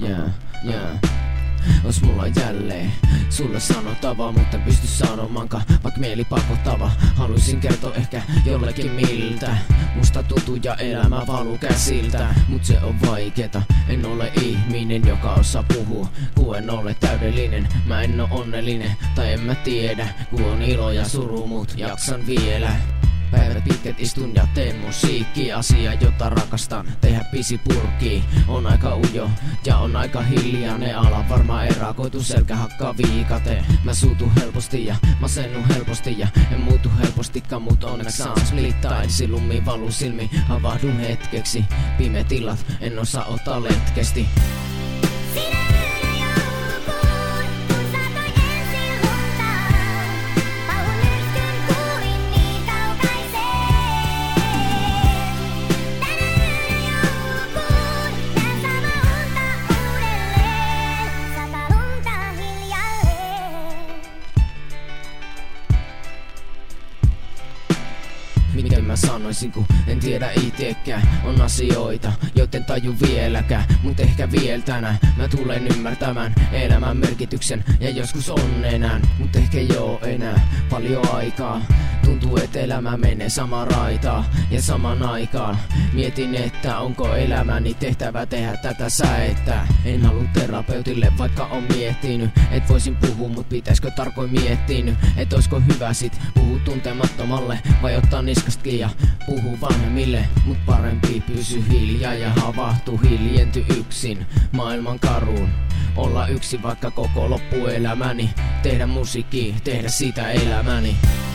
Ois mulla jälleen sulle sanottavaa, mutta en pysty sanomaankaan, vaik mieli pakottava. Haluisin kertoa ehkä jollekin miltä musta tuntuu ja elämä valuu käsiltä. Mut se on vaikeeta, en ole ihminen, joka osaa puhua. Kun en ole täydellinen, mä en oo onnellinen. Tai en mä tiedä, kun on ilo ja suru, mut jaksan vielä. Päivät pitkät istun ja teen musiikkia, asia jota rakastan, tehdä pisi purkii. On aika ujo ja on aika hiljainen ala, varmaan erakoitu selkä hakkaa viikate. Mä suutun helposti ja masennun helposti ja en muutu helpostikaan, mut onneksi saan splittaa. Ensi lumi valuu silmi, havahdun hetkeksi. Pimeät illat, en osaa ottaa letkesti. Miten mä sanoisin, kun en tiedä itekään. On asioita, joten taju vieläkään. Mut ehkä vielä tänään mä tulen ymmärtämään elämän merkityksen ja joskus onnenään. Mut ehkä joo enää paljon aikaa. Tuntuu, että elämä menee samaan raitaan ja saman aikaan mietin, että onko elämäni tehtävä tehdä tätä säettä. En halua terapeutille, vaikka on miettinyt, et voisin puhua, mut pitäisikö tarkoin miettinyt, et oisko hyvä sit puhua tuntemattomalle vai ottaa niskastkin ja puhuu vanhemmille. Mut parempi pysy hiljaa ja havahtu, hiljenty yksin maailman karuun. Olla yksin vaikka koko loppuelämäni, tehdä musiikkia, tehdä siitä elämäni.